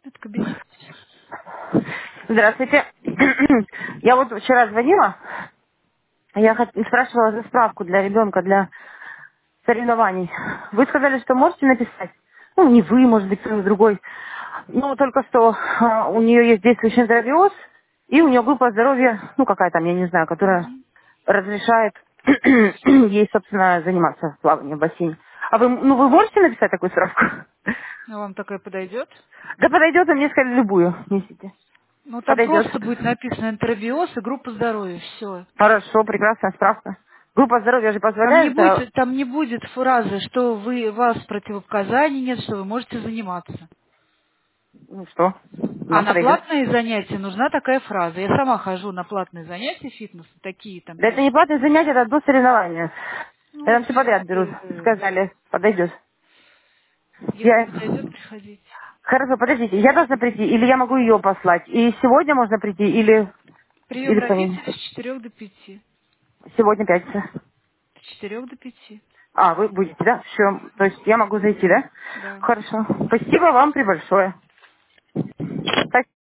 Это кабинет. Здравствуйте. Я вот вчера звонила, я спрашивала за справку для ребенка, для соревнований. Вы сказали, что можете написать? Ну, не вы, может быть, кто-то другой. Ну, только что у нее есть действующий эндобиоз, и у нее группа здоровья, ну, какая там, я не знаю, которая Мгм. разрешает ей, собственно, заниматься плаванием в бассейне. А вы, ну, вы можете написать такую справку? А вам такая подойдет? Да подойдет, а мне сказали любую несите. Ну, там Подойдет. просто будет написано энтеробиоз и группа здоровья. Все. Хорошо, прекрасная справка. Группа здоровья же позволяет, Там не будет фразы, что у вас противопоказаний нет, что вы можете заниматься. ну что, А нам на подойдет. платные занятия нужна такая фраза. Я сама хожу на платные занятия фитнеса, такие там Да это есть. не платное занятие, это одно соревнование. Ну Я вот, там все подряд берут. Сказали, подойдет. если Я... подойдет, приходите. Хорошо, подождите, я должна прийти, или я могу ее послать? И сегодня можно прийти, Прием или в понедельник? родителей с 4 до 5. Сегодня пятница. С 4 до 5. А, вы будете, да? Все, то есть я могу зайти, да? Да. Хорошо. Спасибо вам прибольшое.